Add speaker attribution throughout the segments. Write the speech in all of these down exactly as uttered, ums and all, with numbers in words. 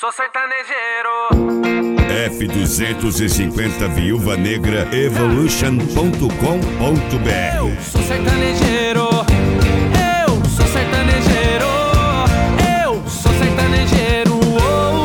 Speaker 1: sou sertanejeiro.
Speaker 2: F duzentos e cinquenta Viúva Negra Evolution ponto com ponto br.
Speaker 1: Eu sou sertanejeiro. Eu sou sertanejeiro. Eu sou sertanejeiro. Oh,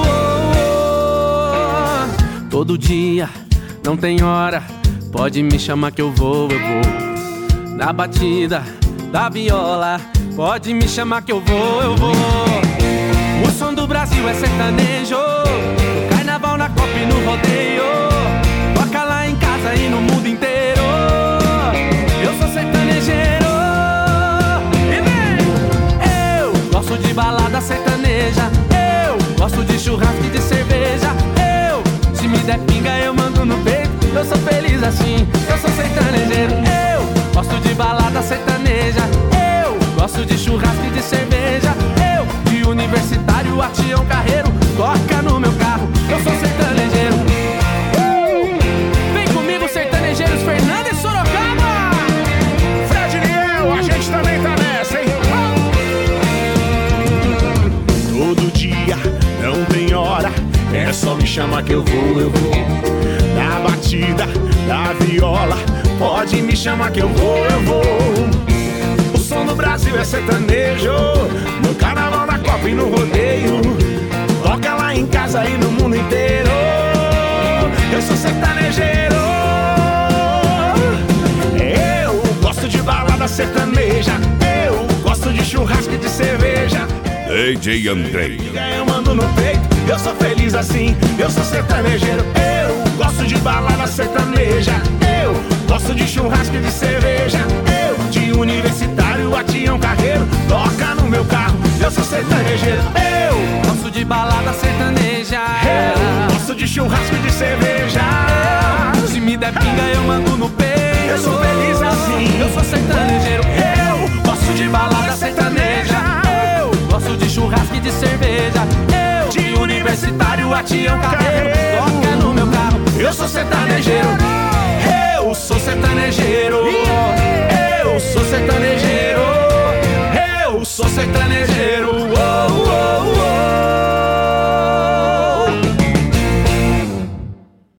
Speaker 1: oh, oh. Todo dia, não tem hora, pode me chamar que eu vou, eu vou. Na batida da viola, pode me chamar que eu vou, eu vou. O som do Brasil é sertanejo, no carnaval, na copa e no rodeio. Toca lá em casa e no mundo inteiro. Eu sou sertanejeiro. E vem! Eu gosto de balada sertaneja. Eu gosto de churrasco e de cerveja. Eu, se me der pinga eu mando no peito. Eu sou feliz assim, eu sou sertanejeiro. Eu gosto de balada sertaneja. Eu gosto de churrasco e de cerveja. Eu, de universitário a Tião Carreiro, toca no meu carro, eu sou sertanejeiro. uh! Vem comigo, sertanejeiros, Fernando e Sorocaba.
Speaker 3: Fred e eu, a gente também tá nessa, hein? Todo dia, não tem hora, é só me chamar que eu vou, eu vou. Na batida da viola, pode me chamar que eu vou, eu vou. O som do Brasil é sertanejo, no carnaval, na copa e no rodeio. Toca lá em casa e no mundo inteiro. Eu sou sertanejeiro. Eu gosto de balada sertaneja. Eu gosto de churrasco e de cerveja.
Speaker 2: D J Andrei.
Speaker 3: Eu mando no peito, eu sou feliz assim, eu sou sertanejeiro. Eu gosto de balada sertaneja. Eu gosto de churrasco e de cerveja. Eu, de universitário a Tião Carreiro, toca no meu carro, eu sou sertanejeiro. Eu
Speaker 1: gosto de balada sertaneja.
Speaker 3: Eu gosto de churrasco e de cerveja.
Speaker 1: Eu, se me der pinga eu mando no peito.
Speaker 3: Eu sou feliz assim,
Speaker 1: eu sou sertanejeiro.
Speaker 3: Eu gosto de balada sertaneja.
Speaker 1: Eu gosto de churrasco e de cerveja. Eu,
Speaker 3: de universitário a Tião
Speaker 1: Carreiro, toca no meu carro,
Speaker 3: eu sou sertanejeiro. Eu sou sertanejeiro.